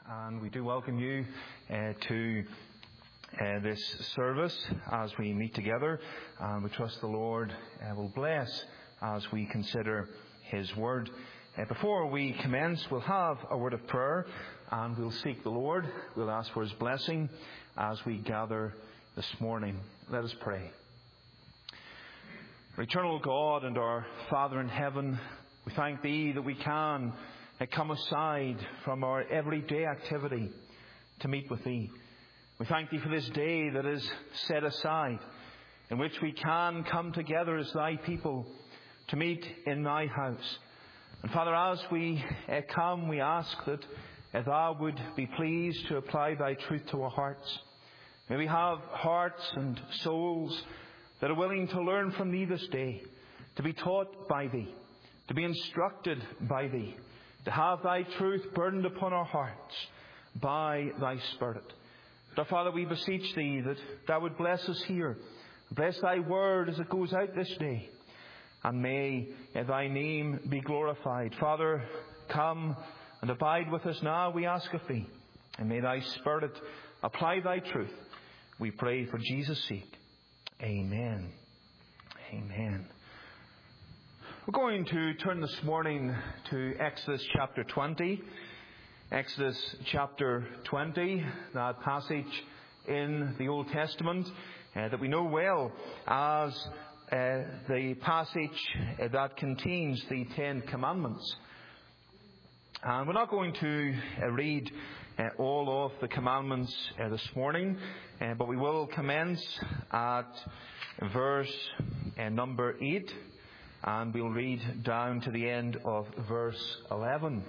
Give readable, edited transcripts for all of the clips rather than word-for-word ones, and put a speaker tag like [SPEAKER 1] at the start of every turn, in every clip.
[SPEAKER 1] and we do welcome you to this service as we meet together, and we trust the Lord will bless as we consider His Word. Before we commence, we'll have a word of prayer, and we'll seek the Lord. We'll ask for His blessing as we gather this morning. Let us pray. Our eternal God and our Father in heaven, we thank Thee that we can come aside from our everyday activity to meet with Thee. We thank Thee for this day that is set aside, in which we can come together as Thy people to meet in Thy house. And Father, as we come, we ask that Thou would be pleased to apply Thy truth to our hearts. May we have hearts and souls that are willing to learn from Thee this day, to be taught by Thee, to be instructed by Thee, to have Thy truth burdened upon our hearts by Thy Spirit. But Father, we beseech Thee that Thou would bless us here. Bless Thy word as it goes out this day. And may Thy name be glorified. Father, come and abide with us now, we ask of Thee. And may Thy Spirit apply Thy truth. We pray for Jesus' sake. Amen. Amen. We're going to turn this morning to Exodus chapter 20. Exodus chapter 20, that passage in the Old Testament that we know well as the passage that contains the Ten Commandments. And we're not going to read all of the commandments this morning, but we will commence at verse number 8. And we'll read down to the end of verse 11.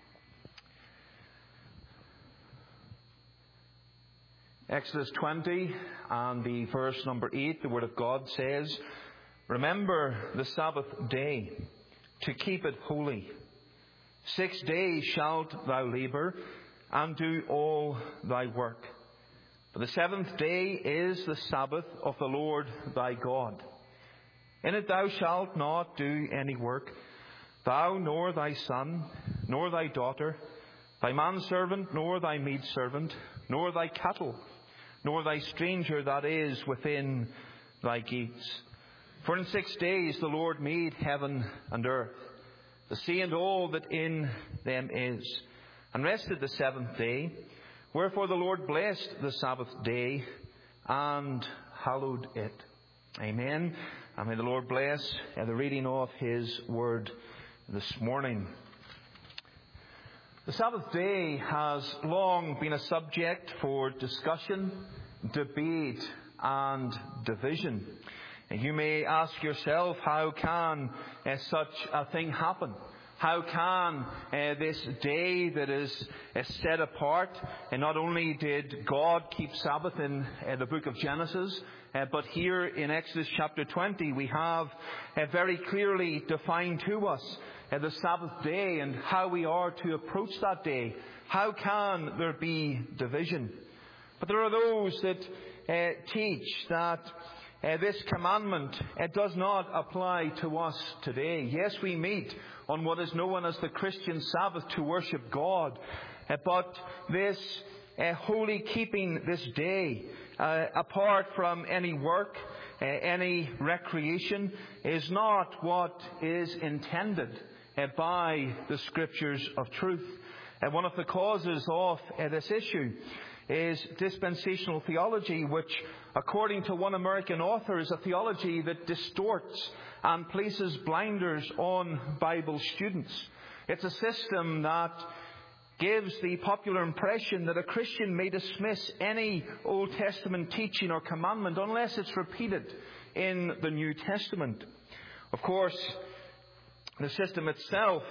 [SPEAKER 1] Exodus 20 and the verse number 8, the Word of God says, "Remember the Sabbath day, to keep it holy. 6 days shalt thou labour, and do all thy work. But the seventh day is the Sabbath of the Lord thy God. In it thou shalt not do any work, thou nor thy son, nor thy daughter, thy manservant, nor thy maidservant, nor thy cattle, nor thy stranger that is within thy gates. For in 6 days the Lord made heaven and earth, the sea and all that in them is, and rested the seventh day. Wherefore the Lord blessed the Sabbath day and hallowed it." Amen. And may the Lord bless the reading of His Word this morning. The Sabbath day has long been a subject for discussion, debate, and division. And you may ask yourself, how can such a thing happen? How can this day that is set apart, and not only did God keep Sabbath in the book of Genesis, but here in Exodus chapter 20 we have very clearly defined to us the Sabbath day and how we are to approach that day. How can there be division? But there are those that teach that this commandment does not apply to us today. Yes, we meet on what is known as the Christian Sabbath to worship God, but this holy keeping this day apart from any work, any recreation, is not what is intended by the Scriptures of truth. One of the causes of this issue is dispensational theology, which, according to one American author, is a theology that distorts and places blinders on Bible students. It's a system that gives the popular impression that a Christian may dismiss any Old Testament teaching or commandment unless it's repeated in the New Testament. Of course, the system itself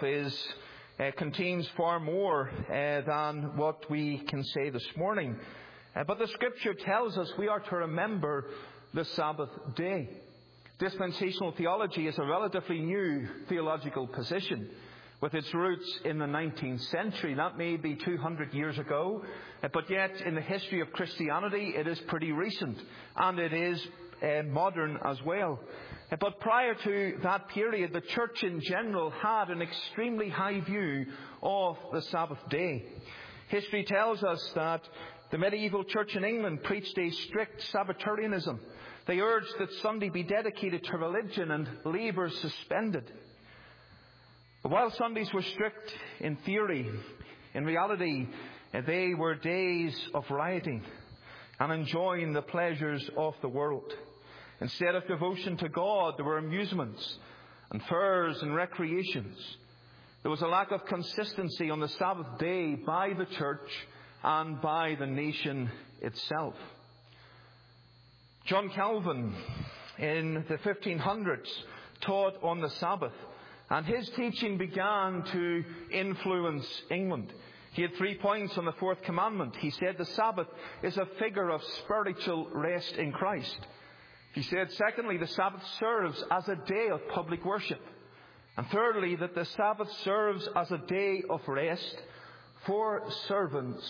[SPEAKER 1] contains far more than what we can say this morning. But the Scripture tells us we are to remember the Sabbath day. Dispensational theology is a relatively new theological position, with its roots in the 19th century. That may be 200 years ago, but yet in the history of Christianity it is pretty recent, and it is modern as well. But prior to that period, the church in general had an extremely high view of the Sabbath day. History tells us that the medieval church in England preached a strict Sabbatarianism. They urged that Sunday be dedicated to religion and labour suspended. But while Sundays were strict in theory, in reality, they were days of rioting and enjoying the pleasures of the world. Instead of devotion to God, there were amusements and fairs and recreations. There was a lack of consistency on the Sabbath day by the church and by the nation itself. John Calvin in the 1500s taught on the Sabbath, and his teaching began to influence England. He had 3 points on the fourth commandment. He said the Sabbath is a figure of spiritual rest in Christ. He said, secondly, the Sabbath serves as a day of public worship. And thirdly, that the Sabbath serves as a day of rest for servants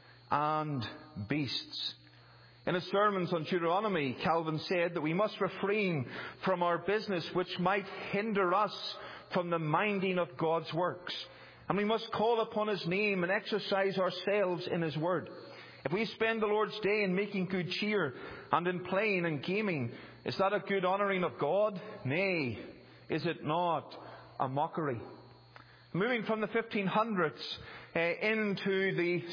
[SPEAKER 1] and beasts. In his sermons on Deuteronomy, Calvin said that we must refrain from our business which might hinder us from the minding of God's works. And we must call upon His name and exercise ourselves in His word. If we spend the Lord's day in making good cheer and in playing and gaming, is that a good honouring of God? Nay, is it not a mockery? Moving from the 1500s into the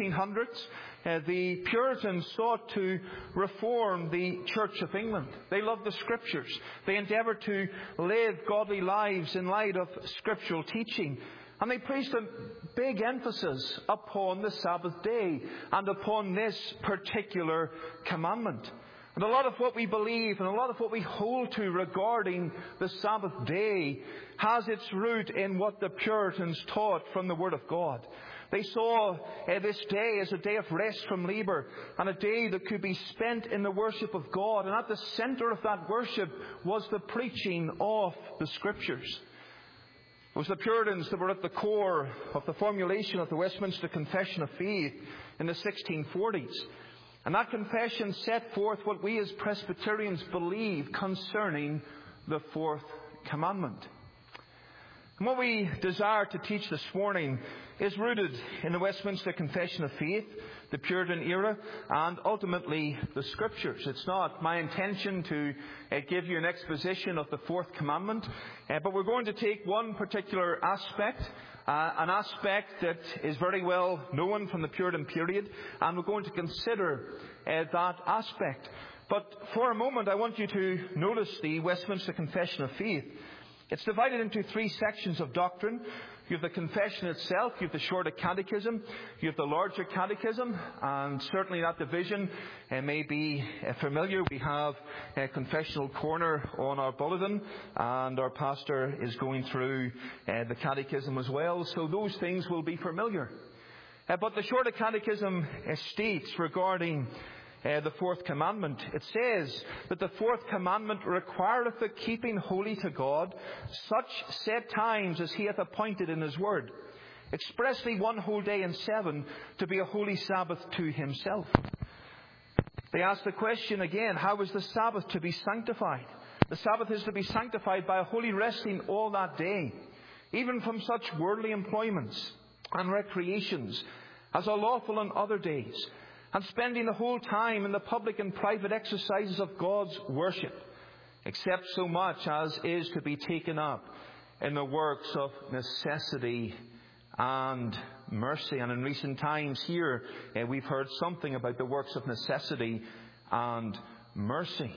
[SPEAKER 1] 1600s, the Puritans sought to reform the Church of England. They loved the Scriptures. They endeavoured to live godly lives in light of scriptural teaching. And they placed a big emphasis upon the Sabbath day and upon this particular commandment. And a lot of what we believe and a lot of what we hold to regarding the Sabbath day has its root in what the Puritans taught from the Word of God. They saw this day as a day of rest from labour and a day that could be spent in the worship of God. And at the centre of that worship was the preaching of the Scriptures. It was the Puritans that were at the core of the formulation of the Westminster Confession of Faith in the 1640s. And that confession set forth what we as Presbyterians believe concerning the fourth commandment. And what we desire to teach this morning is rooted in the Westminster Confession of Faith, the Puritan era, and ultimately the Scriptures. It's not my intention to give you an exposition of the fourth commandment, but we're going to take one particular aspect, an aspect that is very well known from the Puritan period, and we're going to consider that aspect. But for a moment, I want you to notice the Westminster Confession of Faith. It's divided into 3 sections of doctrine. You have the confession itself, you have the shorter catechism, you have the larger catechism, and certainly that division may be familiar. We have a confessional corner on our bulletin, and our pastor is going through the catechism as well, so those things will be familiar. But the shorter catechism states regarding the fourth commandment. It says that the fourth commandment requireth the keeping holy to God such set times as He hath appointed in His word, expressly one whole day in 7 to be a holy Sabbath to Himself. They ask the question again, how is the Sabbath to be sanctified? The Sabbath is to be sanctified by a holy resting all that day, even from such worldly employments and recreations as are lawful on other days, and spending the whole time in the public and private exercises of God's worship, except so much as is to be taken up in the works of necessity and mercy. And in recent times here, we've heard something about the works of necessity and mercy.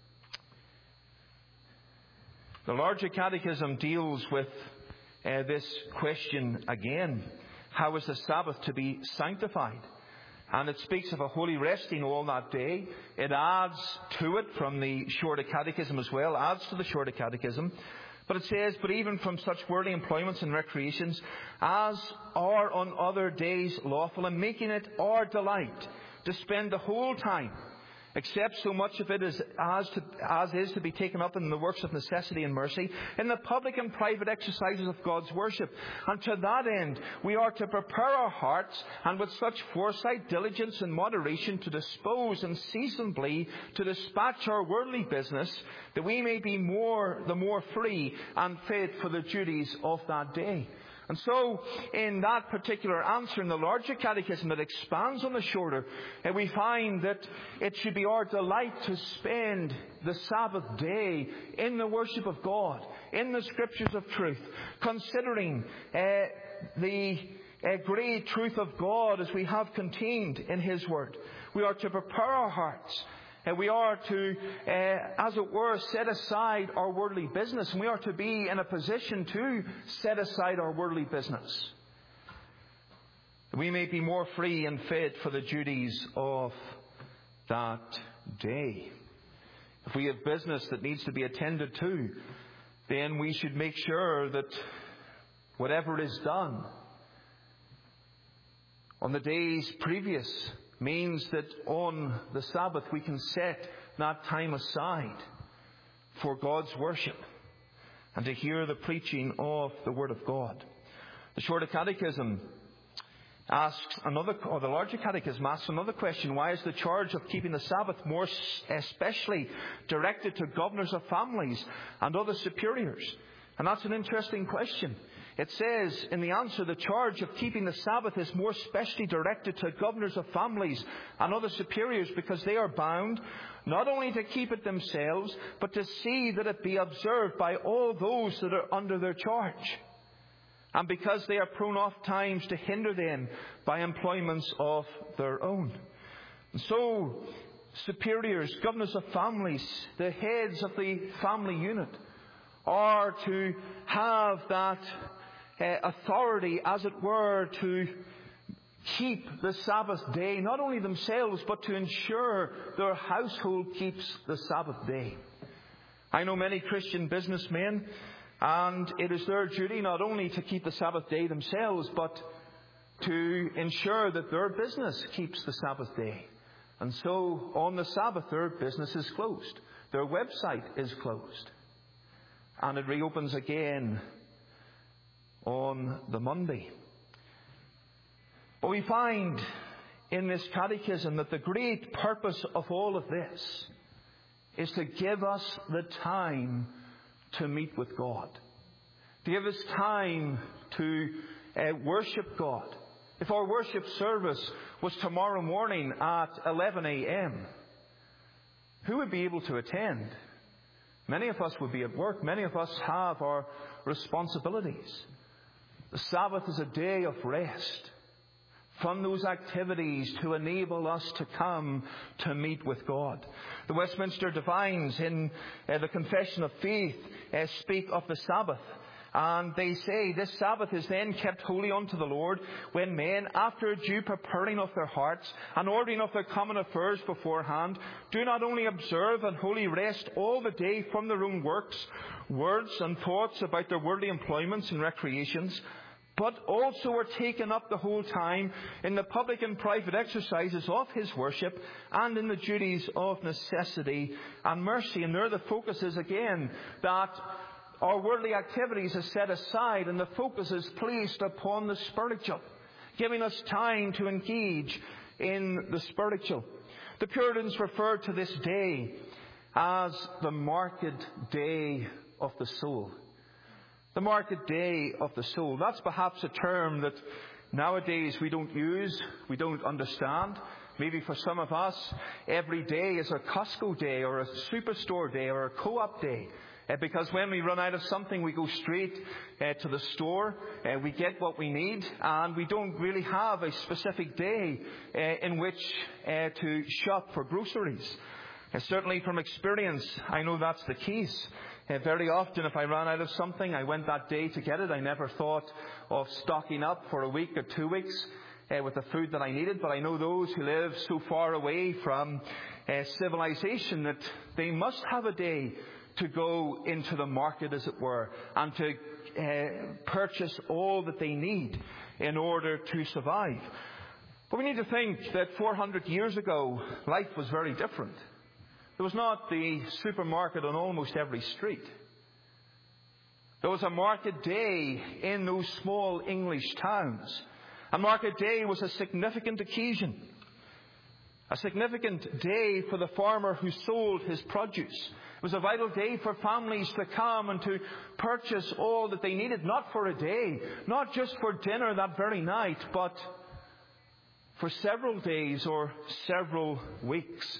[SPEAKER 1] The larger catechism deals with this question again. How is the Sabbath to be sanctified? And it speaks of a holy resting all that day. It adds to it from the shorter catechism as well, adds to the shorter catechism. But it says, but even from such worldly employments and recreations as are on other days lawful, and making it our delight to spend the whole time, except so much of it as is to be taken up in the works of necessity and mercy, in the public and private exercises of God's worship. And to that end, we are to prepare our hearts, and with such foresight, diligence, and moderation, to dispose unceasingly to dispatch our worldly business, that we may be the more free and fit for the duties of that day. And so, in that particular answer in the larger catechism that expands on the shorter, we find that it should be our delight to spend the Sabbath day in the worship of God, in the Scriptures of truth, considering the great truth of God as we have contained in His Word. We are to prepare our hearts. We are to, as it were, set aside our worldly business. And we are to be in a position to set aside our worldly business. We may be more free and fit for the duties of that day. If we have business that needs to be attended to, then we should make sure that whatever is done on the days previous means that on the Sabbath we can set that time aside for God's worship and to hear the preaching of the Word of God. The Shorter Catechism asks another, or the Larger Catechism asks another question: why is the charge of keeping the Sabbath more especially directed to governors of families and other superiors? And that's an interesting question. It says in the answer, the charge of keeping the Sabbath is more specially directed to governors of families and other superiors because they are bound not only to keep it themselves, but to see that it be observed by all those that are under their charge. And because they are prone oft times to hinder them by employments of their own. And so, superiors, governors of families, the heads of the family unit, are to have that authority, as it were, to keep the Sabbath day, not only themselves, but to ensure their household keeps the Sabbath day. I know many Christian businessmen, and it is their duty not only to keep the Sabbath day themselves, but to ensure that their business keeps the Sabbath day. And so, on the Sabbath, their business is closed. Their website is closed. And it reopens again on the Monday. But we find in this catechism that the great purpose of all of this is to give us the time to meet with God. To give us time to worship God. If our worship service was tomorrow morning at 11 a.m., who would be able to attend? Many of us would be at work. Many of us have our responsibilities. The Sabbath is a day of rest from those activities to enable us to come to meet with God. The Westminster Divines in the Confession of Faith speak of the Sabbath. And they say, this Sabbath is then kept holy unto the Lord, when men, after a due preparing of their hearts and ordering of their common affairs beforehand, do not only observe and wholly rest all the day from their own works, words and thoughts about their worldly employments and recreations, but also are taken up the whole time in the public and private exercises of His worship and in the duties of necessity and mercy. And there the focus is again that our worldly activities are set aside and the focus is placed upon the spiritual, giving us time to engage in the spiritual. The Puritans referred to this day as the market day of the soul. The market day of the soul. That's perhaps a term that nowadays we don't use, we don't understand. Maybe for some of us, every day is a Costco day or a superstore day or a co-op day. Because when we run out of something, we go straight to the store. We get what we need, and we don't really have a specific day in which to shop for groceries. Certainly from experience, I know that's the case. Very often, if I ran out of something, I went that day to get it. I never thought of stocking up for a week or 2 weeks with the food that I needed. But I know those who live so far away from civilization that they must have a day to go into the market, as it were, and to purchase all that they need in order to survive. But we need to think that 400 years ago, life was very different. There was not the supermarket on almost every street. There was a market day in those small English towns. A market day was a significant occasion. A significant day for the farmer who sold his produce. It was a vital day for families to come and to purchase all that they needed, not for a day, not just for dinner that very night, but for several days or several weeks.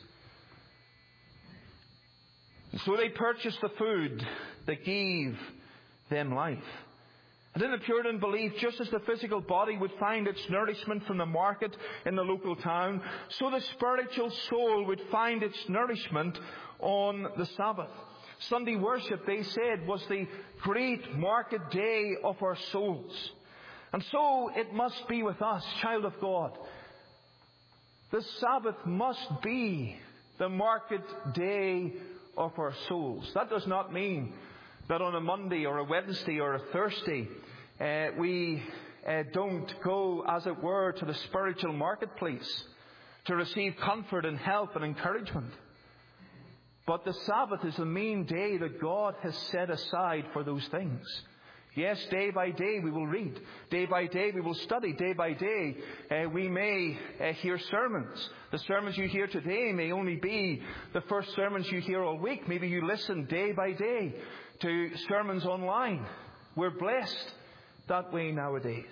[SPEAKER 1] And so they purchased the food that gave them life. And in the Puritan belief, just as the physical body would find its nourishment from the market in the local town, so the spiritual soul would find its nourishment on the Sabbath. Sunday worship, they said, was the great market day of our souls. And so it must be with us, child of God. The Sabbath must be the market day of our souls. That does not mean that on a Monday or a Wednesday or a Thursday we don't go, as it were, to the spiritual marketplace to receive comfort and help and encouragement. But the Sabbath is the main day that God has set aside for those things. Yes, day by day we will read. Day by day we will study. Day by day we may hear sermons. The sermons you hear today may only be the first sermons you hear all week. Maybe you listen day by day to sermons online. We're blessed that way nowadays.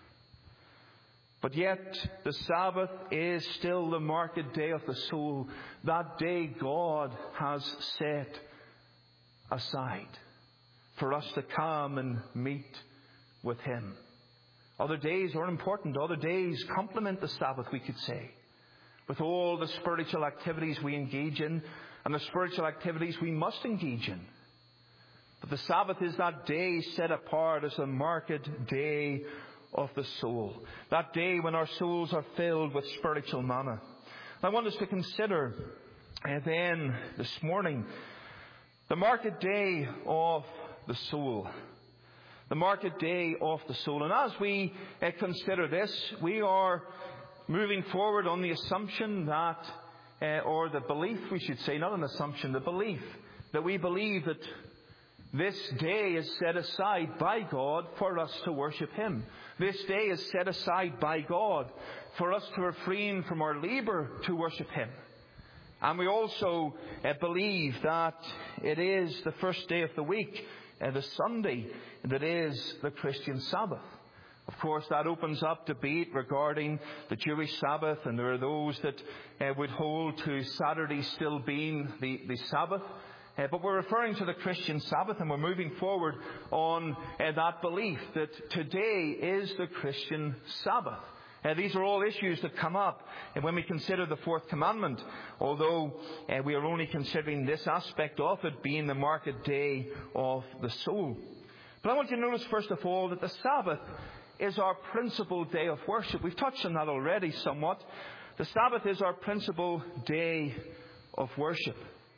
[SPEAKER 1] But yet the Sabbath is still the market day of the soul. That day God has set aside for us to come and meet with Him. Other days are important. Other days complement the Sabbath, we could say, with all the spiritual activities we engage in and the spiritual activities we must engage in. But the Sabbath is that day set apart as a market day of the soul. That day when our souls are filled with spiritual manna. I want us to consider then this morning the market day of the soul. The market day of the soul. And as we consider this, we are moving forward on the assumption that, or the belief, we should say, not an assumption, the belief that we believe that this day is set aside by God for us to worship Him. This day is set aside by God for us to refrain from our labour to worship Him. And we also believe that it is the first day of the week, the Sunday, that is the Christian Sabbath. Of course, that opens up debate regarding the Jewish Sabbath, and there are those that would hold to Saturday still being the Sabbath. But we're referring to the Christian Sabbath, and we're moving forward on that belief that today is the Christian Sabbath. These are all issues that come up when we consider the fourth commandment, although we are only considering this aspect of it being the market day of the soul. But I want you to notice, first of all, that the Sabbath is our principal day of worship. We've touched on that already somewhat. The Sabbath is our principal day of worship.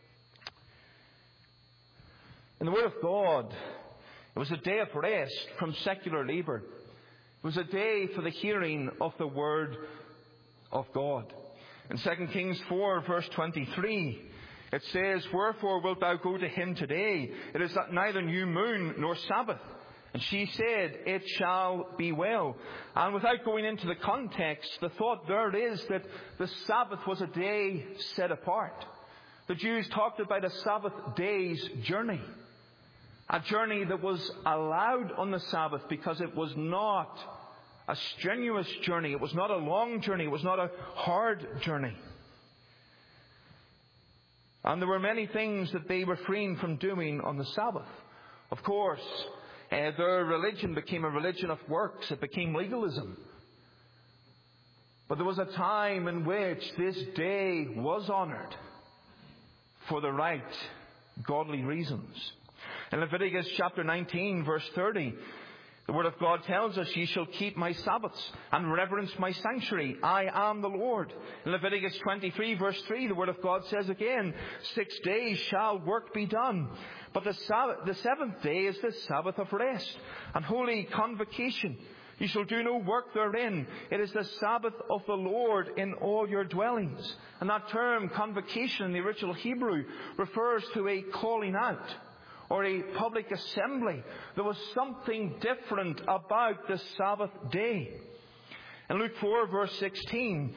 [SPEAKER 1] In the Word of God, it was a day of rest from secular labour. It was a day for the hearing of the Word of God. In 2 Kings 4, verse 23, it says, "Wherefore wilt thou go to him today? It is neither new moon nor Sabbath." And she said, "It shall be well." And without going into the context, the thought there is that the Sabbath was a day set apart. The Jews talked about a Sabbath day's journey. A journey that was allowed on the Sabbath because it was not a strenuous journey. It was not a long journey. It was not a hard journey. And there were many things that they refrained from doing on the Sabbath. Of course, their religion became a religion of works. It became legalism. But there was a time in which this day was honoured for the right, godly reasons. In Leviticus chapter 19, verse 30, the Word of God tells us, "Ye shall keep my Sabbaths and reverence my sanctuary. I am the Lord." In Leviticus 23, verse 3, the Word of God says again, 6 days shall work be done. But the seventh day is the Sabbath of rest and holy convocation. You shall do no work therein. It is the Sabbath of the Lord in all your dwellings. And that term, convocation, in the original Hebrew, refers to a calling out or a public assembly. There was something different about the Sabbath day. In Luke 4, verse 16,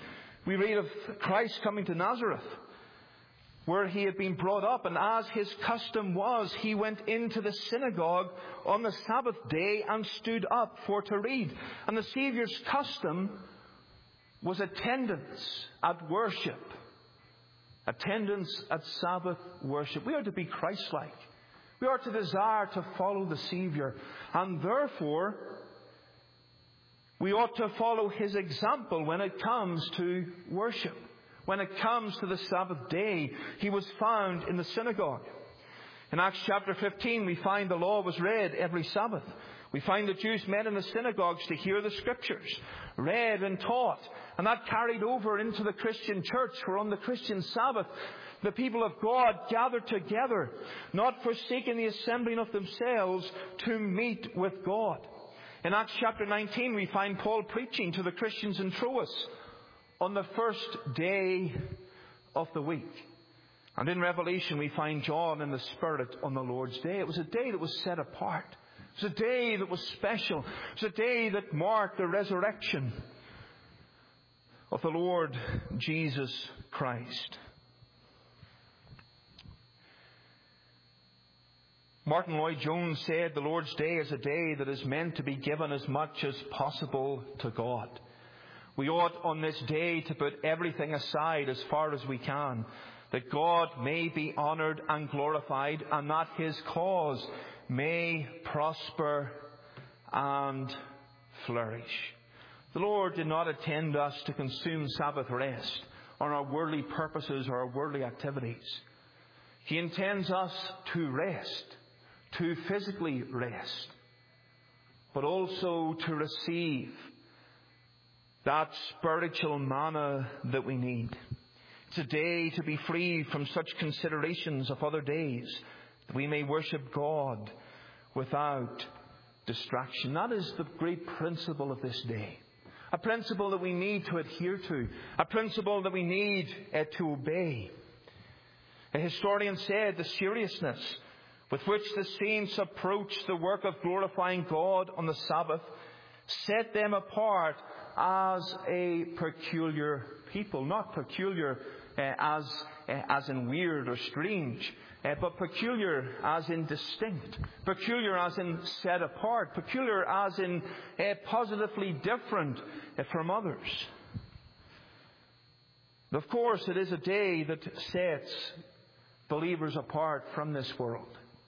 [SPEAKER 1] We read of Christ coming to Nazareth, where he had been brought up, and as his custom was, he went into the synagogue on the Sabbath day and stood up for to read. And the Saviour's custom was attendance at worship. Attendance at Sabbath worship. We are to be Christ-like. We are to desire to follow the Saviour. And therefore, we ought to follow his example when it comes to worship. When it comes to the Sabbath day, he was found in the synagogue. In Acts chapter 15, we find the law was read every Sabbath. We find the Jews met in the synagogues to hear the Scriptures, read and taught. And that carried over into the Christian church, where on the Christian Sabbath, the people of God gathered together, not forsaking the assembling of themselves, to meet with God. In Acts chapter 19, we find Paul preaching to the Christians in Troas on the first day of the week. And in Revelation, we find John in the Spirit on the Lord's day. It was a day that was set apart. It was a day that was special. It was a day that marked the resurrection of the Lord Jesus Christ. Martin Lloyd-Jones said, the Lord's Day is a day that is meant to be given as much as possible to God. We ought on this day to put everything aside as far as we can, that God may be honoured and glorified, and that his cause may prosper and flourish. The Lord did not intend us to consume Sabbath rest on our worldly purposes or our worldly activities. He intends us to rest, to physically rest, but also to receive that spiritual manna that we need. It's a day to be free from such considerations of other days, that we may worship God without distraction. That is the great principle of this day. A principle that we need to adhere to. A principle that we need to obey. A historian said the seriousness with which the saints approached the work of glorifying God on the Sabbath set them apart as a peculiar people. Not peculiar as in weird or strange, but peculiar as in distinct, peculiar as in set apart, peculiar as in positively different from others. Of course, it is a day that sets believers apart from this world.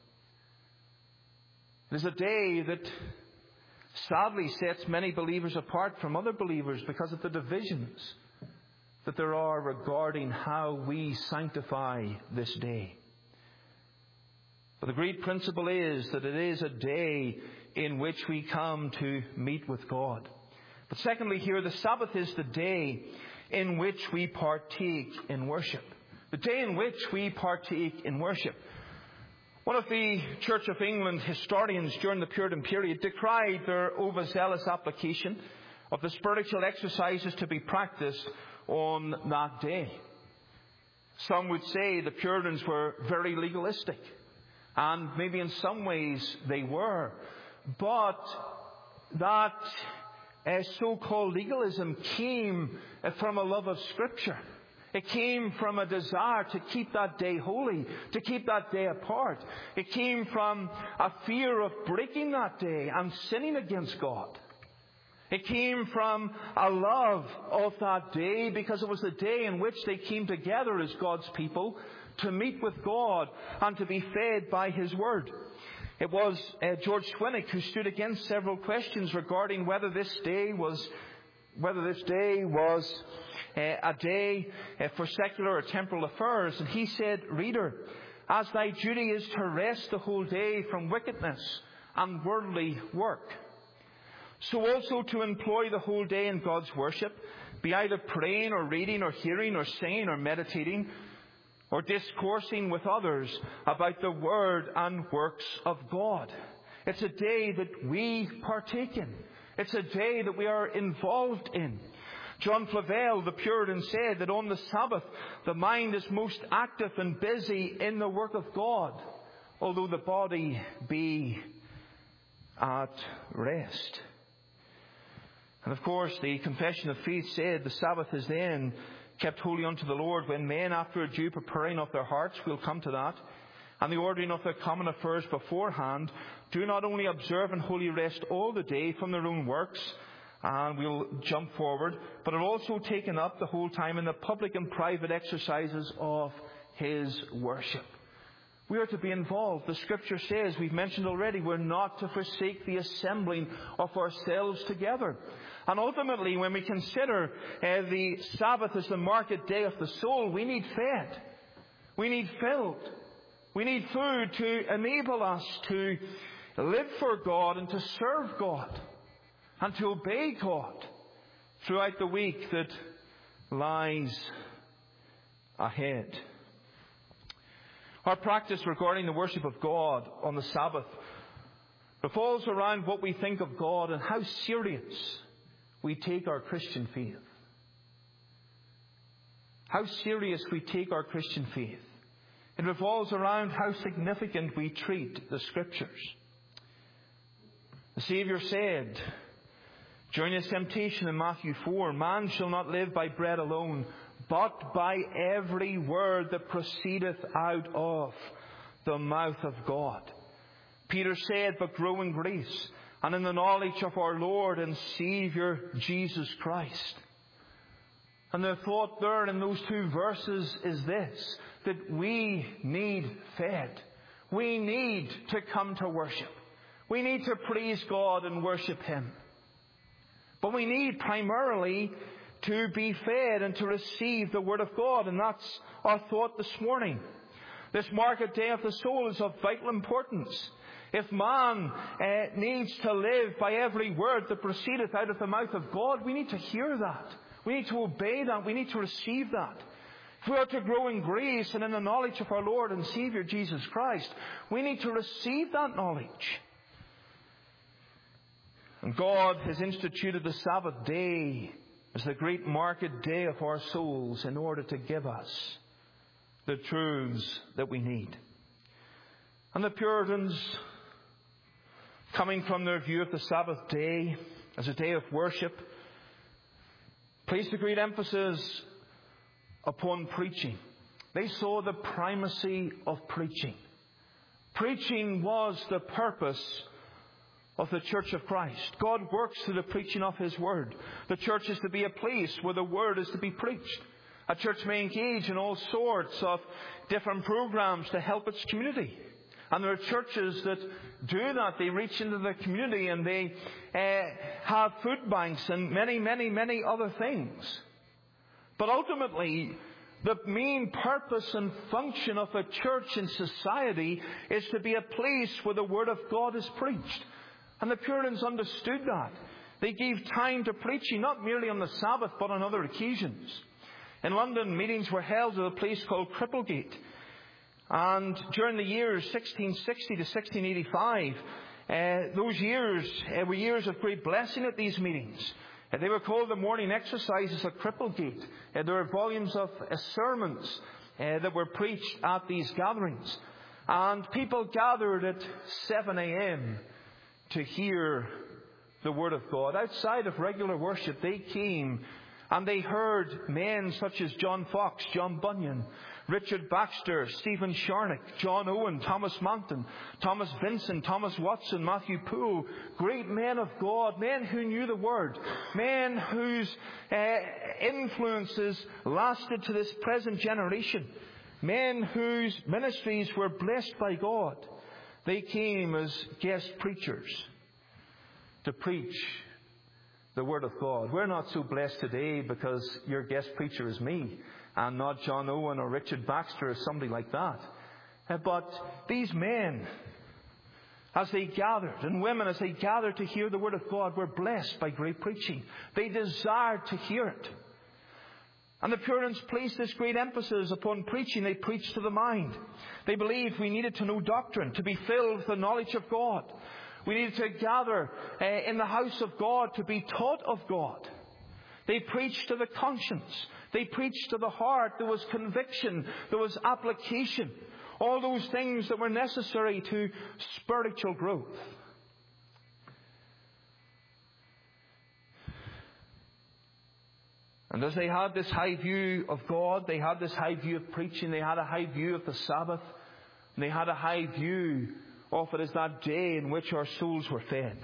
[SPEAKER 1] It is a day that sadly sets many believers apart from other believers because of the divisions that there are regarding how we sanctify this day. But the great principle is that it is a day in which we come to meet with God. But secondly here, the Sabbath is the day in which we partake in worship. The day in which we partake in worship. One of the Church of England historians during the Puritan period decried their overzealous application of the spiritual exercises to be practiced on that day. Some would say the Puritans were very legalistic. And maybe in some ways they were. But that so-called legalism came from a love of Scripture. It came from a desire to keep that day holy, to keep that day apart. It came from a fear of breaking that day and sinning against God. It came from a love of that day because it was the day in which they came together as God's people to meet with God and to be fed by His Word. It was George Swinnock who stood against several questions regarding whether this day was a day for secular or temporal affairs. And he said, "Reader, as thy duty is to rest the whole day from wickedness and worldly work, so also to employ the whole day in God's worship, be either praying or reading or hearing or singing or meditating or discoursing with others about the word and works of God." It's a day that we partake in. It's a day that we are involved in. John Flavel, the Puritan, said that on the Sabbath, the mind is most active and busy in the work of God, although the body be at rest. And of course, the Confession of Faith said the Sabbath is then kept holy unto the Lord, when men, after a due preparing of their hearts, we'll come to that, and the ordering of their common affairs beforehand, do not only observe and wholly rest all the day from their own works, and we'll jump forward, but are also taken up the whole time in the public and private exercises of His worship. We are to be involved. The Scripture says, we've mentioned already, we're not to forsake the assembling of ourselves together. And ultimately, when we consider the Sabbath as the market day of the soul, we need fed. We need filled. We need food to enable us to live for God and to serve God and to obey God throughout the week that lies ahead. Our practice regarding the worship of God on the Sabbath revolves around what we think of God and how serious we take our Christian faith. How serious we take our Christian faith. It revolves around how significant we treat the Scriptures. The Saviour said during His temptation in Matthew 4, man shall not live by bread alone, but by every word that proceedeth out of the mouth of God. Peter said, but grow in grace and in the knowledge of our Lord and Saviour Jesus Christ. And the thought there in those two verses is this, that we need fed. We need to come to worship. We need to praise God and worship Him. But we need primarily to be fed and to receive the Word of God. And that's our thought this morning. This market day of the soul is of vital importance. If man needs to live by every word that proceedeth out of the mouth of God, we need to hear that. We need to obey that. We need to receive that. If we are to grow in grace and in the knowledge of our Lord and Saviour Jesus Christ, we need to receive that knowledge. And God has instituted the Sabbath day as the great market day of our souls in order to give us the truths that we need. And the Puritans, coming from their view of the Sabbath day as a day of worship, placed a great emphasis upon preaching. They saw the primacy of preaching. Preaching was the purpose of the Church of Christ. God works through the preaching of His Word. The church is to be a place where the Word is to be preached. A church may engage in all sorts of different programs to help its community. And there are churches that do that. They reach into the community and they have food banks and many, many, many other things. But ultimately, the main purpose and function of a church in society is to be a place where the Word of God is preached. And the Puritans understood that. They gave time to preaching, not merely on the Sabbath, but on other occasions. In London, meetings were held at a place called Cripplegate. And during the years 1660 to 1685, those years were years of great blessing at these meetings. They were called the morning exercises at Cripplegate. There were volumes of sermons that were preached at these gatherings. And people gathered at 7 a.m. to hear the Word of God. Outside of regular worship, they came and they heard men such as John Fox, John Bunyan, Richard Baxter, Stephen Sharnock, John Owen, Thomas Manton, Thomas Vincent, Thomas Watson, Matthew Poole, great men of God, men who knew the Word, men whose influences lasted to this present generation, men whose ministries were blessed by God. They came as guest preachers to preach the Word of God. We're not so blessed today because your guest preacher is me and not John Owen or Richard Baxter or somebody like that. But these men, as they gathered, and women as they gathered to hear the Word of God, were blessed by great preaching. They desired to hear it. And the Puritans placed this great emphasis upon preaching. They preached to the mind. They believed we needed to know doctrine, to be filled with the knowledge of God. We needed to gather in the house of God to be taught of God. They preached to the conscience. They preached to the heart. There was conviction. There was application. All those things that were necessary to spiritual growth. And as they had this high view of God, they had this high view of preaching, they had a high view of the Sabbath, and they had a high view of it as that day in which our souls were fed.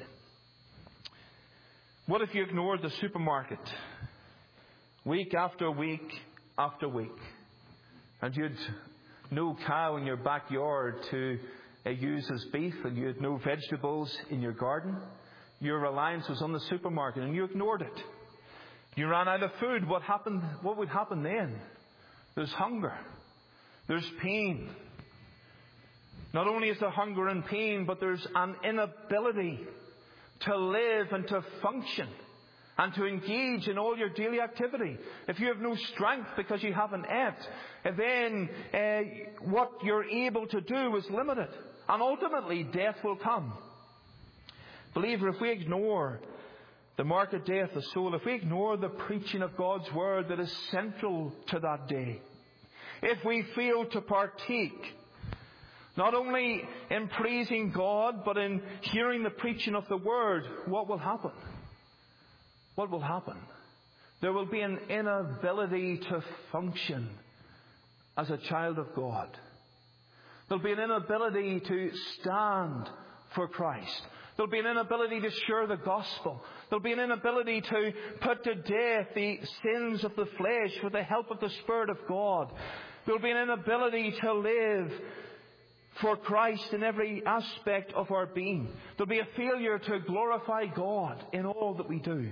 [SPEAKER 1] What if you ignored the supermarket week after week after week, and you had no cow in your backyard to use as beef, and you had no vegetables in your garden? Your reliance was on the supermarket, and you ignored it. You ran out of food. What happened? What would happen then? There's hunger. There's pain. Not only is there hunger and pain, but there's an inability to live and to function and to engage in all your daily activity. If you have no strength because you haven't ate, then what you're able to do is limited. And ultimately, death will come. Believer, if we ignore the market day of the soul, if we ignore the preaching of God's Word that is central to that day, if we fail to partake not only in praising God, but in hearing the preaching of the Word, what will happen? What will happen? There will be an inability to function as a child of God. There'll be an inability to stand for Christ. There'll be an inability to share the gospel. There'll be an inability to put to death the sins of the flesh with the help of the Spirit of God. There'll be an inability to live for Christ in every aspect of our being. There'll be a failure to glorify God in all that we do.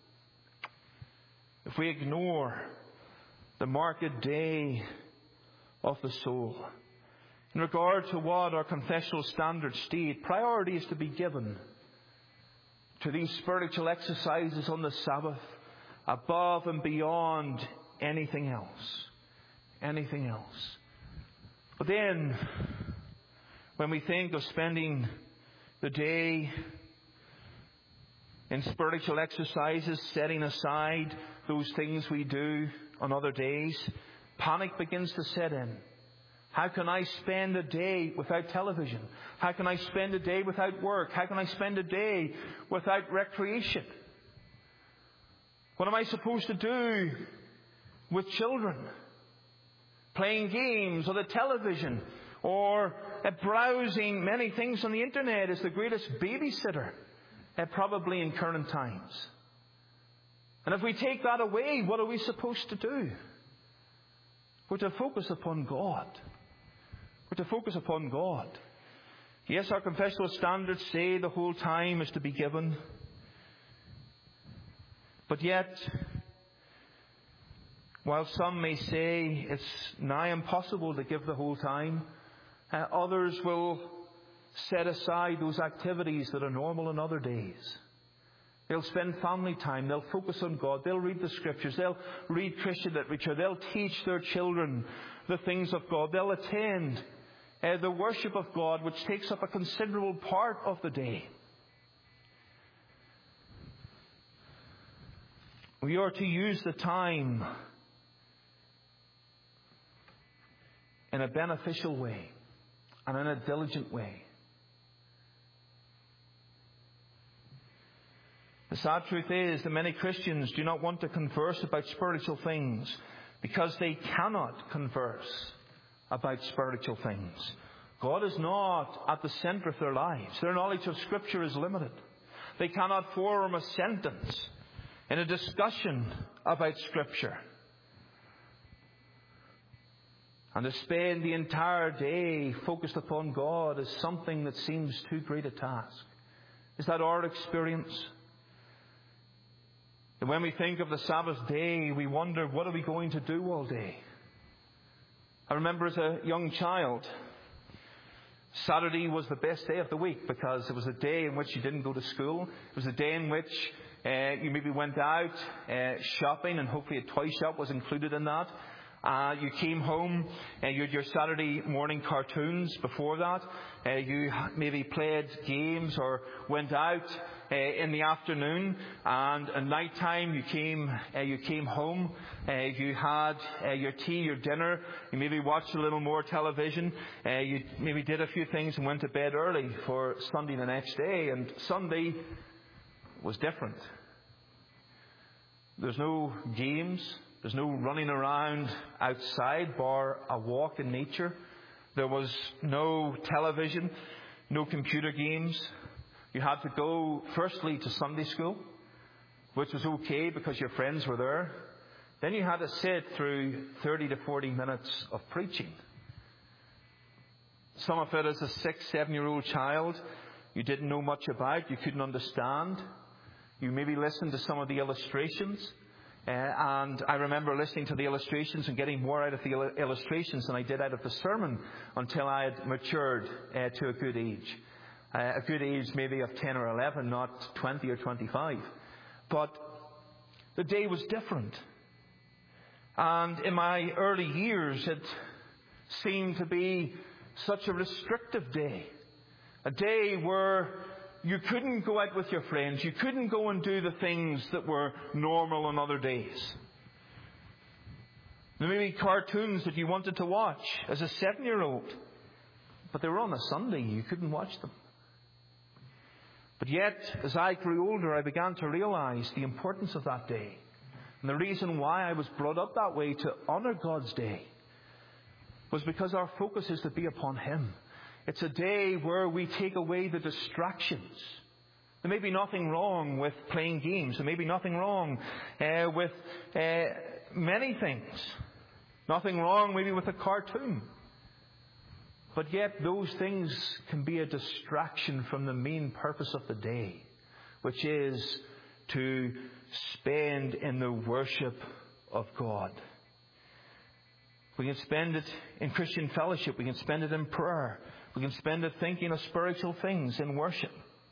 [SPEAKER 1] If we ignore the market day of the soul. In regard to what our confessional standards state, priority is to be given to these spiritual exercises on the Sabbath above and beyond anything else. Anything else. But then, when we think of spending the day in spiritual exercises, setting aside those things we do on other days, panic begins to set in. How can I spend a day without television? How can I spend a day without work? How can I spend a day without recreation? What am I supposed to do with children? Playing games or the television or browsing many things on the internet is the greatest babysitter probably in current times. And if we take that away, what are we supposed to do? We're to focus upon God. We're to focus upon God. Yes, our confessional standards say the whole time is to be given. But yet, while some may say it's nigh impossible to give the whole time, others will set aside those activities that are normal on other days. They'll spend family time. They'll focus on God. They'll read the Scriptures. They'll read Christian literature. They'll teach their children the things of God. They'll attend the worship of God, which takes up a considerable part of the day. We are to use the time in a beneficial way and in a diligent way. The sad truth is that many Christians do not want to converse about spiritual things because they cannot converse about spiritual things. God is not at the center of their lives. Their knowledge of Scripture is limited. They cannot form a sentence in a discussion about Scripture. And to spend the entire day focused upon God is something that seems too great a task. Is that our experience? And when we think of the Sabbath day, we wonder, what are we going to do all day? I remember as a young child, Saturday was the best day of the week because it was a day in which you didn't go to school. It was a day in which you maybe went out shopping, and hopefully a toy shop was included in that. You came home, you had your Saturday morning cartoons before that. You maybe played games or went out in the afternoon, and at night time you came home. You had your tea, your dinner. You maybe watched a little more television. You maybe did a few things and went to bed early for Sunday the next day. And Sunday was different. There's no games. There's no running around outside bar a walk in nature. There was no television, no computer games. You had to go firstly to Sunday school, which was okay because your friends were there. Then you had to sit through 30 to 40 minutes of preaching. Some of it as a 6, 7-year-old child you didn't know much about, you couldn't understand. You maybe listened to some of the illustrations. And I remember listening to the illustrations and getting more out of the illustrations than I did out of the sermon until I had matured to a good age. A good age maybe of 10 or 11, not 20 or 25. But the day was different. And in my early years, it seemed to be such a restrictive day. A day where you couldn't go out with your friends. You couldn't go and do the things that were normal on other days. There may be cartoons that you wanted to watch as a 7-year-old, but they were on a Sunday. You couldn't watch them. But yet, as I grew older, I began to realize the importance of that day. And the reason why I was brought up that way, to honor God's day, was because our focus is to be upon Him. It's a day where we take away the distractions. There may be nothing wrong with playing games. There may be nothing wrong with many things. Nothing wrong maybe with a cartoon. But yet those things can be a distraction from the main purpose of the day, which is to spend in the worship of God. We can spend it in Christian fellowship. We can spend it in prayer. We can spend it thinking of spiritual things in worship.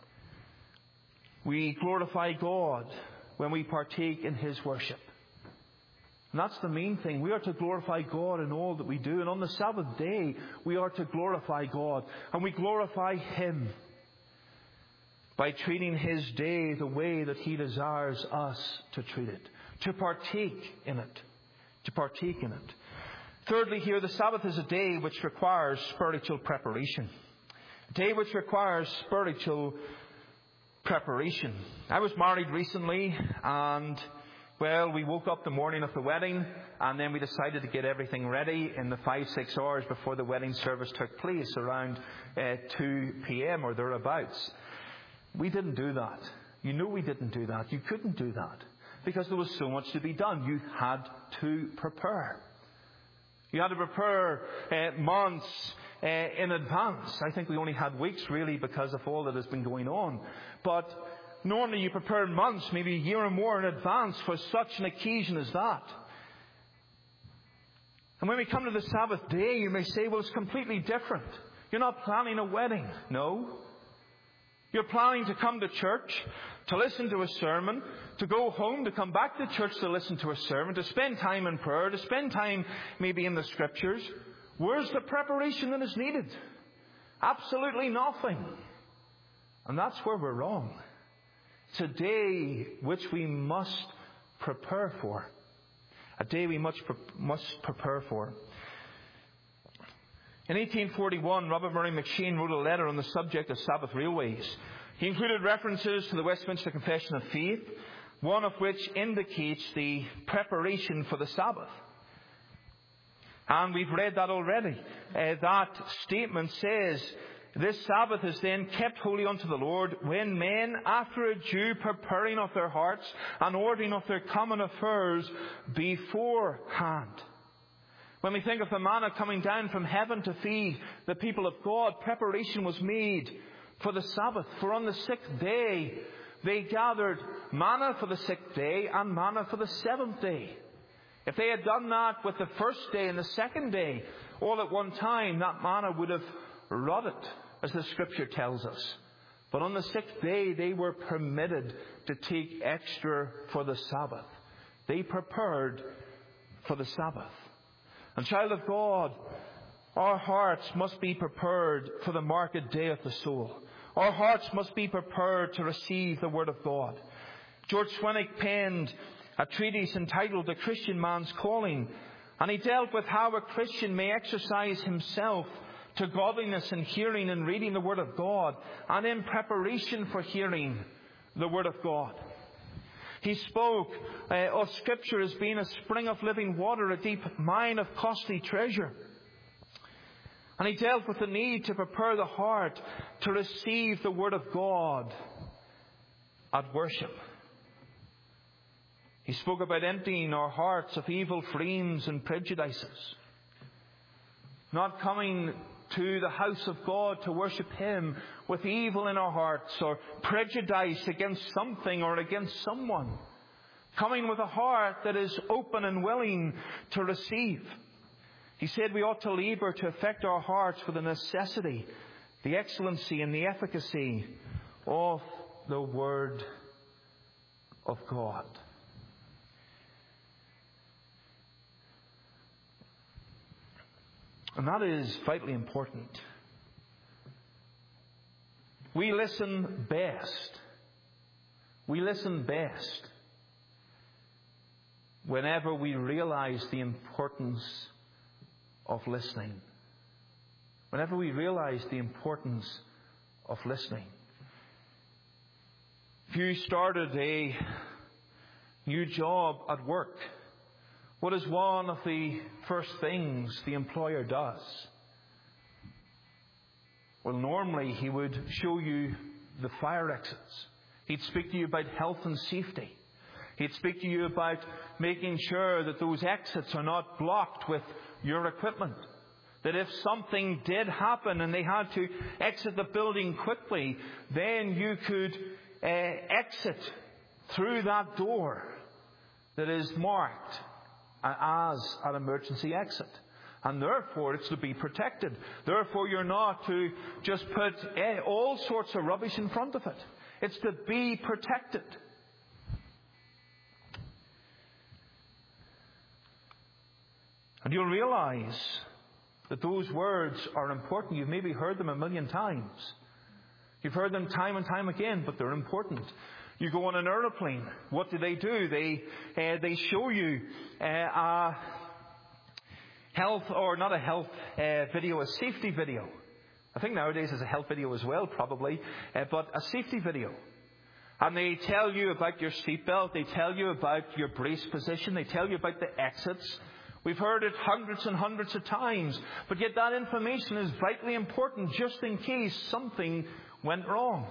[SPEAKER 1] We glorify God when we partake in His worship. And that's the main thing. We are to glorify God in all that we do. And on the Sabbath day, we are to glorify God. And we glorify Him by treating His day the way that He desires us to treat it. To partake in it. To partake in it. Thirdly, here, the Sabbath is a day which requires spiritual preparation. A day which requires spiritual preparation. I was married recently, and, well, we woke up the morning of the wedding, and then we decided to get everything ready in the 5-6 hours before the wedding service took place, around 2 p.m. or thereabouts. We didn't do that. You know we didn't do that. You couldn't do that, because there was so much to be done. You had to prepare. You had to prepare months in advance. I think we only had weeks, really, because of all that has been going on. But normally you prepare months, maybe a year or more in advance for such an occasion as that. And when we come to the Sabbath day, you may say, well, it's completely different. You're not planning a wedding. No. You're planning to come to church, to listen to a sermon, to go home, to come back to church to listen to a sermon, to spend time in prayer, to spend time maybe in the Scriptures. Where's the preparation that is needed? Absolutely nothing. And that's where we're wrong. It's a day which we must prepare for. A day we must prepare for. In 1841, Robert Murray McCheyne wrote a letter on the subject of Sabbath railways. He included references to the Westminster Confession of Faith, one of which indicates the preparation for the Sabbath. And we've read that already. That statement says, "This Sabbath is then kept holy unto the Lord, when men, after a due preparing of their hearts and ordering of their common affairs beforehand." When we think of the manna coming down from heaven to feed the people of God, preparation was made for the Sabbath. For on the 6th day, they gathered manna for the 6th day and manna for the 7th day. If they had done that with the first day and the second day, all at one time, that manna would have rotted, as the Scripture tells us. But on the 6th day, they were permitted to take extra for the Sabbath. They prepared for the Sabbath. And child of God, our hearts must be prepared for the market day of the soul. Our hearts must be prepared to receive the Word of God. George Swinnock penned a treatise entitled The Christian Man's Calling, and he dealt with how a Christian may exercise himself to godliness in hearing and reading the Word of God, and in preparation for hearing the Word of God. He spoke of Scripture as being a spring of living water, a deep mine of costly treasure. And he dealt with the need to prepare the heart to receive the Word of God at worship. He spoke about emptying our hearts of evil dreams and prejudices. Not coming to the house of God to worship Him with evil in our hearts or prejudice against something or against someone. Coming with a heart that is open and willing to receive. He said we ought to labour to affect our hearts with the necessity, the excellency and the efficacy of the Word of God. And that is vitally important. We listen best. We listen best whenever we realize the importance of listening. Whenever we realize the importance of listening. If you started a new job at work, what is one of the first things the employer does? Well, normally he would show you the fire exits. He'd speak to you about health and safety. He'd speak to you about making sure that those exits are not blocked with your equipment. That if something did happen and they had to exit the building quickly, then you could exit through that door that is marked as an emergency exit. And therefore it's to be protected. Therefore you're not to just put all sorts of rubbish in front of it. It's to be protected. And you'll realize that those words are important. You've maybe heard them a million times. You've heard them time and time again, but they're important. You go on an aeroplane. What do? They show you a health, or not a health video, a safety video. I think nowadays it's a health video as well, probably, but a safety video. And they tell you about your seatbelt. They tell you about your brace position. They tell you about the exits. We've heard it hundreds and hundreds of times, but yet that information is vitally important just in case something went wrong.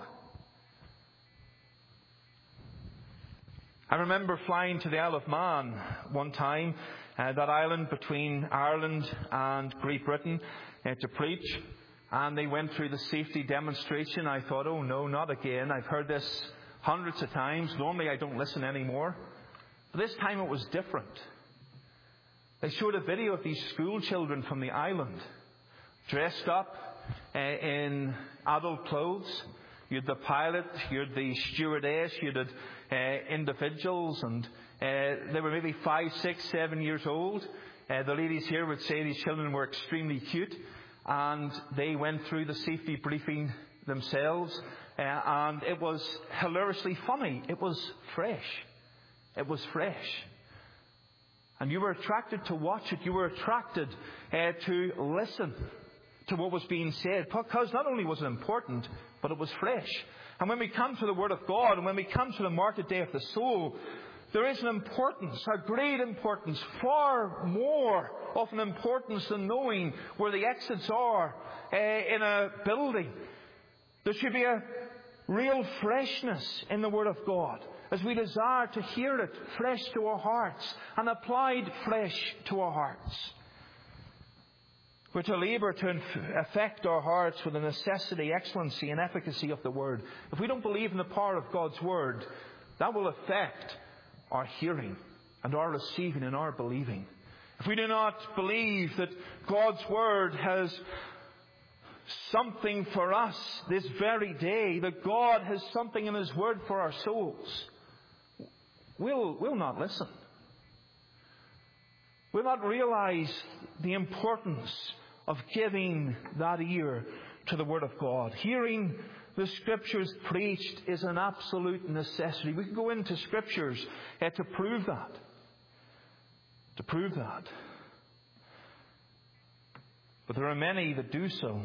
[SPEAKER 1] I remember flying to the Isle of Man one time, that island between Ireland and Great Britain, to preach. And they went through the safety demonstration. I thought, oh no, not again. I've heard this hundreds of times. Normally I don't listen anymore. But this time it was different. They showed a video of these school children from the island, dressed up in adult clothes. You had the pilot, you had the stewardess, you had individuals, and they were maybe 5, 6, 7 years old. The ladies here would say these children were extremely cute, and they went through the safety briefing themselves, and it was hilariously funny. It was fresh. It was fresh. And you were attracted to watch it. You were attracted to listen to what was being said. Because not only was it important, but it was fresh. And when we come to the Word of God, and when we come to the market day of the soul, there is an importance, a great importance, far more of an importance than knowing where the exits are in a building. There should be a real freshness in the Word of God, as we desire to hear it fresh to our hearts and applied fresh to our hearts. We're to labour to affect our hearts with the necessity, excellency and efficacy of the Word. If we don't believe in the power of God's Word, that will affect our hearing and our receiving and our believing. If we do not believe that God's Word has something for us this very day, that God has something in His Word for our souls, we'll not listen. We'll not realize the importance of giving that ear to the Word of God. Hearing the Scriptures preached is an absolute necessity. We can go into Scriptures to prove that. To prove that. But there are many that do so,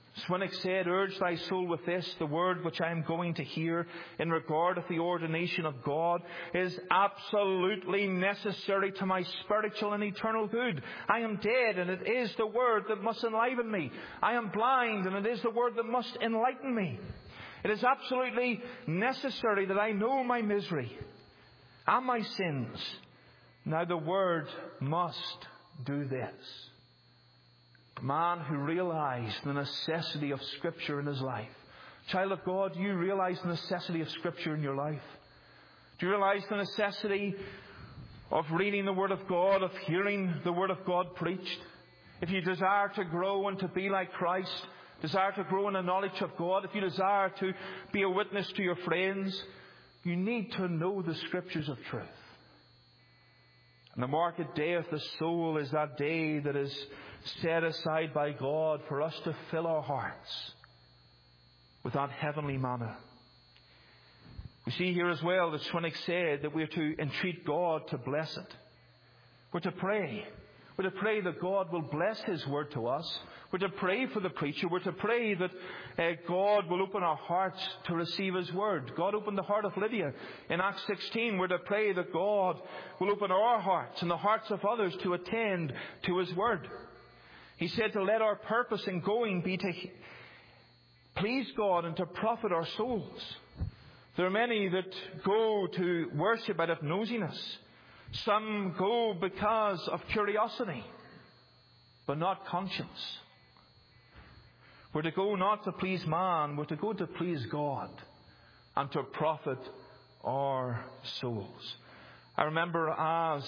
[SPEAKER 1] Swinnock said, "Urge thy soul with this, the word which I am going to hear in regard of the ordination of God is absolutely necessary to my spiritual and eternal good. I am dead, and it is the word that must enliven me. I am blind, and it is the word that must enlighten me. It is absolutely necessary that I know my misery and my sins. Now the word must do this." A man who realized the necessity of Scripture in his life. Child of God, do you realize the necessity of Scripture in your life? Do you realize the necessity of reading the Word of God, of hearing the Word of God preached? If you desire to grow and to be like Christ, desire to grow in the knowledge of God, if you desire to be a witness to your friends, you need to know the Scriptures of truth. And the market day of the soul is that day that is set aside by God for us to fill our hearts with that heavenly manna. We see here as well that Swinnock said that we are to entreat God to bless it. We're to pray. We're to pray that God will bless His word to us. We're to pray for the preacher. We're to pray that God will open our hearts to receive His word. God opened the heart of Lydia in Acts 16. We're to pray that God will open our hearts and the hearts of others to attend to His word. He said to let our purpose in going be to please God and to profit our souls. There are many that go to worship out of nosiness. Some go because of curiosity, but not conscience. We're to go not to please man, we're to go to please God and to profit our souls. I remember as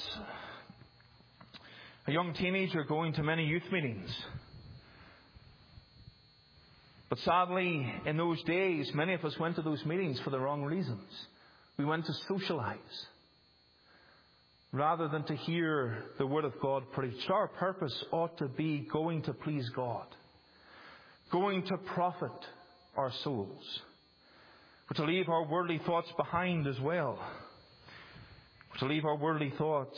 [SPEAKER 1] a young teenager going to many youth meetings. But sadly, in those days, many of us went to those meetings for the wrong reasons. We went to socialize rather than to hear the Word of God preached. Our purpose ought to be going to please God, going to profit our souls. We're to leave our worldly thoughts behind as well. We're to leave our worldly thoughts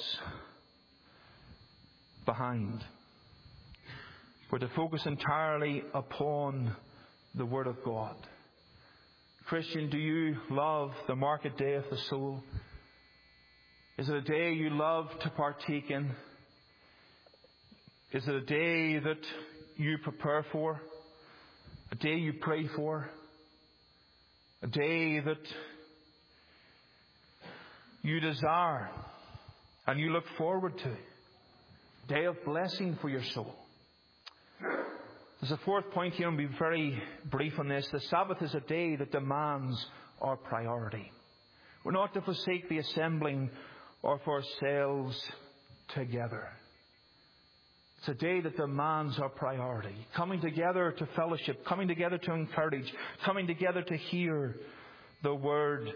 [SPEAKER 1] behind. We're to focus entirely upon the Word of God. Christian, do you love the market day of the soul? Is it a day you love to partake in? Is it a day that you prepare for? A day you pray for? A day that you desire and you look forward to? A day of blessing for your soul. There's a fourth point here, and I'll be very brief on this. The Sabbath is a day that demands our priority. We're not to forsake the assembling of ourselves together. It's a day that demands our priority. Coming together to fellowship, coming together to encourage, coming together to hear the Word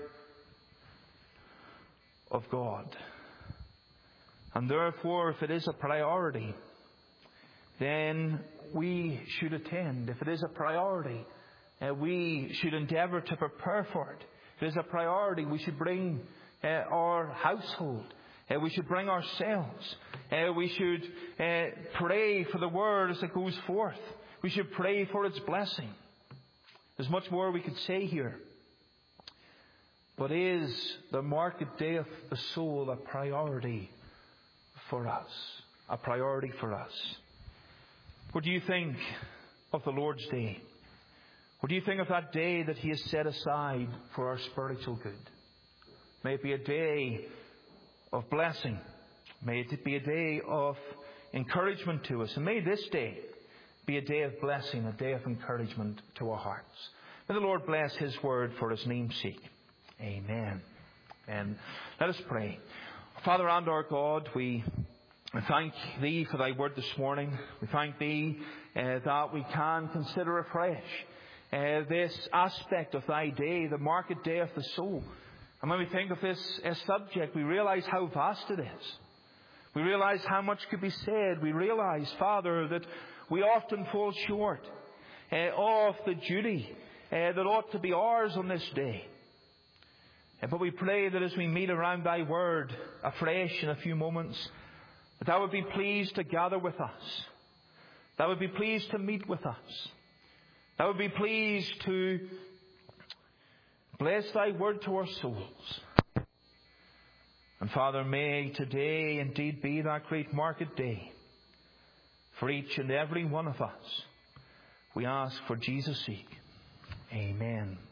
[SPEAKER 1] of God. And therefore, if it is a priority, then we should attend. If it is a priority, we should endeavour to prepare for it. If it is a priority, we should bring our household. We should bring ourselves. We should pray for the word as it goes forth. We should pray for its blessing. There's much more we could say here. But is the market day of the soul a priority for us? A priority for us? What do you think of the Lord's Day? What do you think of that day that He has set aside for our spiritual good? May it be a day of blessing. May it be a day of encouragement to us. And may this day be a day of blessing, a day of encouragement to our hearts. May the Lord bless His word for His name's sake. Amen. And let us pray. Father and our God, we thank Thee for Thy word this morning. We thank Thee that we can consider afresh this aspect of Thy day, the market day of the soul. And when we think of this subject, we realize how vast it is. We realize how much could be said. We realize, Father, that we often fall short of the duty that ought to be ours on this day. But we pray that as we meet around Thy word afresh in a few moments, that Thou would be pleased to gather with us. Thou would be pleased to meet with us. that would be pleased to bless thy word to our souls. And Father, may today indeed be that great market day for each and every one of us. We ask for Jesus' sake. Amen.